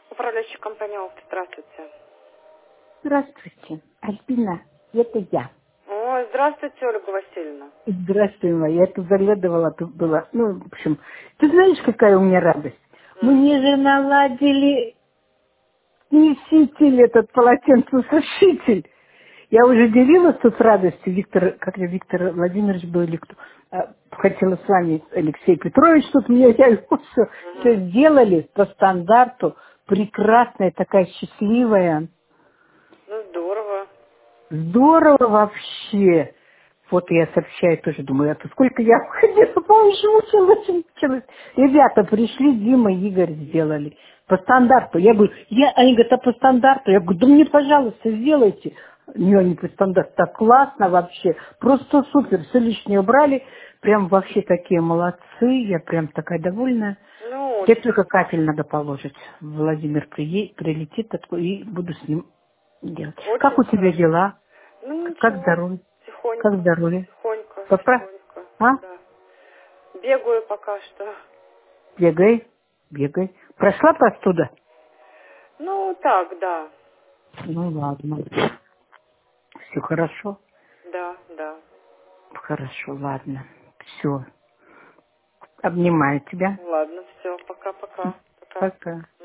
Управляющая компания «Опт». Здравствуйте. Здравствуйте, Альбина, это я. Ой, здравствуйте, Ольга Васильевна. Здравствуй, моя. Я тут заглядывала, тут была. Ну, в общем, ты знаешь, какая у меня радость? М. Мне же наладили смеситель, этот полотенцесушитель. Я уже делилась тут с радостью, Виктор Владимирович был или кто. Хотела с вами, Алексей Петрович, тут мне, я его все Мгм. сделали по стандарту. Прекрасная, такая счастливая. Ну, здорово. Здорово вообще. Вот я сообщаю тоже, думаю, это сколько я ходила, мучилась. Ребята пришли, Дима и Игорь сделали. По стандарту. Они говорят, а по стандарту? Я говорю, да мне, пожалуйста, сделайте. Не, они по стандарту. Так классно вообще. Просто супер. Все лишнее убрали. Прям вообще такие молодцы. Я прям такая довольная. Ну, Теперь очень. только кафель надо положить. Владимир прилетит такой, и буду с ним делать. Как Очень у тебя хорошо. дела? Ну, Как ничего. здоровье? Как Тихонько. здоровье? Тихонько. Попра? Тихонько. А? Да. Бегаю пока что. Бегай, бегай. Прошла простуда? Ну, так, да. Ну ладно. Все хорошо? Да, да. Хорошо, ладно. Все. Обнимаю тебя. Ладно, все. Пока-пока. Пока. Пока.